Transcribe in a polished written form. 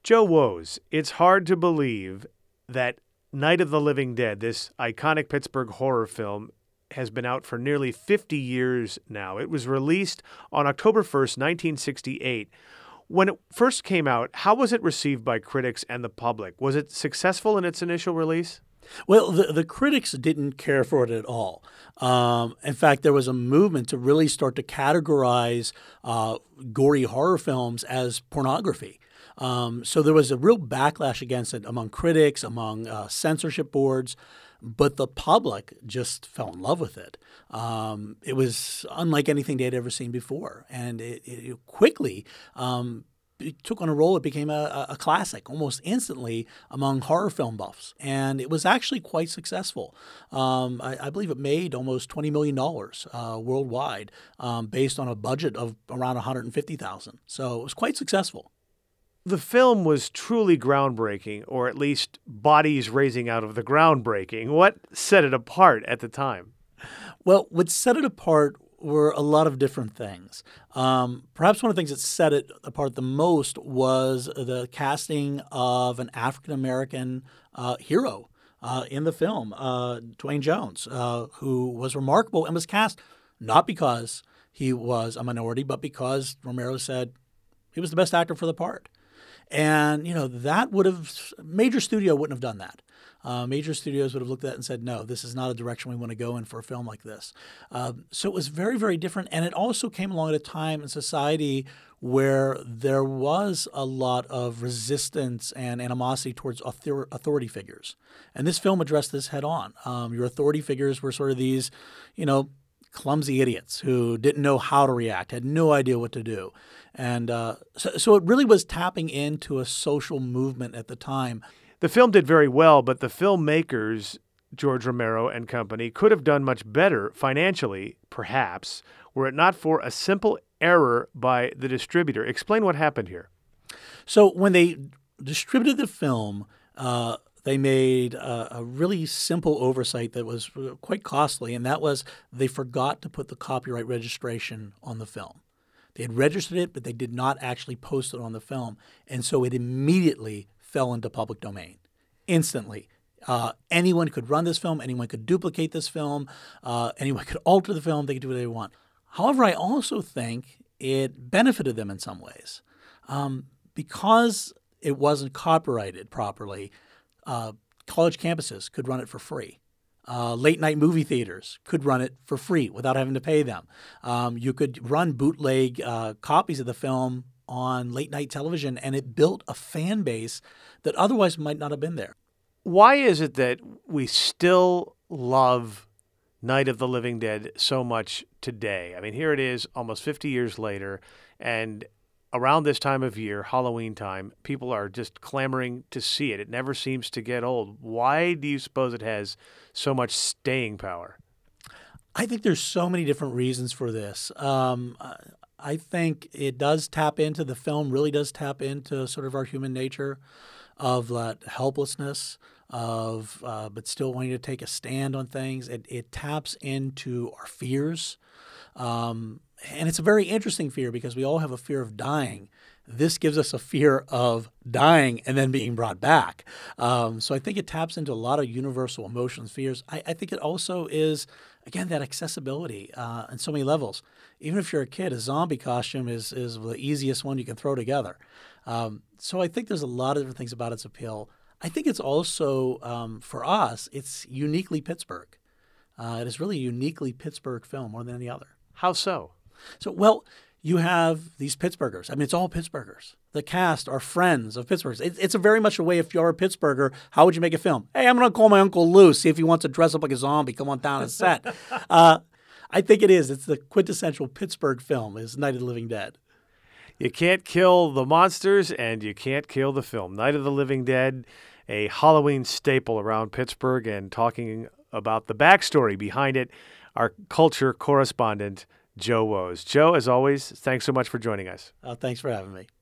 Joe Woes, it's hard to believe that Night of the Living Dead, this iconic Pittsburgh horror film, has been out for nearly 50 years now. It was released on October 1st, 1968. When it first came out, how was it received by critics and the public? Was it successful in its initial release? Well, the critics didn't care for it at all. In fact, there was a movement to really start to categorize gory horror films as pornography. So there was a real backlash against it among critics, among censorship boards, but the public just fell in love with it. It was unlike anything they'd ever seen before, and it quickly it took on a role. It became a classic almost instantly among horror film buffs, and it was actually quite successful. I believe it made almost $20 million worldwide based on a budget of around $150,000. So it was quite successful. The film was truly groundbreaking, or at least bodies raising out of the groundbreaking. What set it apart at the time? Well, what set it apart were a lot of different things. Perhaps one of the things that set it apart the most was the casting of an African-American hero in the film, Dwayne Jones, who was remarkable and was cast not because he was a minority, but because Romero said he was the best actor for the part. And, that major studio wouldn't have done that. Major studios would have looked at it and said, no, this is not a direction we want to go in for a film like this. So it was very, very different. And it also came along at a time in society where there was a lot of resistance and animosity towards authority figures. And this film addressed this head on. Your authority figures were sort of these, clumsy idiots who didn't know how to react, had no idea what to do. And so it really was tapping into a social movement at the time. The film did very well, but the filmmakers, George Romero and company, could have done much better financially, perhaps, were it not for a simple error by the distributor. Explain what happened here. So when they distributed the film, they made a really simple oversight that was quite costly, and that was they forgot to put the copyright registration on the film. They had registered it, but they did not actually post it on the film, and so it immediately fell into public domain instantly. Anyone could run this film. Anyone could duplicate this film. Anyone could alter the film. They could do whatever they want. However, I also think it benefited them in some ways. Because it wasn't copyrighted properly, college campuses could run it for free. Late-night movie theaters could run it for free without having to pay them. You could run bootleg copies of the film on late-night television, and it built a fan base that otherwise might not have been there. Why is it that we still love Night of the Living Dead so much today? I mean, here it is almost 50 years later, and around this time of year, Halloween time, people are just clamoring to see it. It never seems to get old. Why do you suppose it has so much staying power? I think there's so many different reasons for this. I think it does tap into, the film really does tap into sort of our human nature of that helplessness, of but still wanting to take a stand on things. It taps into our fears. And it's a very interesting fear because we all have a fear of dying. This gives us a fear of dying and then being brought back. So I think it taps into a lot of universal emotions, fears. I think it also is, again, that accessibility on so many levels. Even if you're a kid, a zombie costume is the easiest one you can throw together. So I think there's a lot of different things about its appeal. I think it's also, for us, it's uniquely Pittsburgh. It is really a uniquely Pittsburgh film more than any other. How so? So, well, you have these Pittsburghers. I mean, it's all Pittsburghers. The cast are friends of Pittsburghers. It's a very much a way, if you're a Pittsburgher, how would you make a film? Hey, I'm going to call my Uncle Lou, see if he wants to dress up like a zombie, come on down and set. I think it is. It's the quintessential Pittsburgh film is Night of the Living Dead. You can't kill the monsters and you can't kill the film. Night of the Living Dead, a Halloween staple around Pittsburgh, and talking about the backstory behind it, our culture correspondent, Joe Woes. Joe, as always, thanks so much for joining us. Thanks for having me.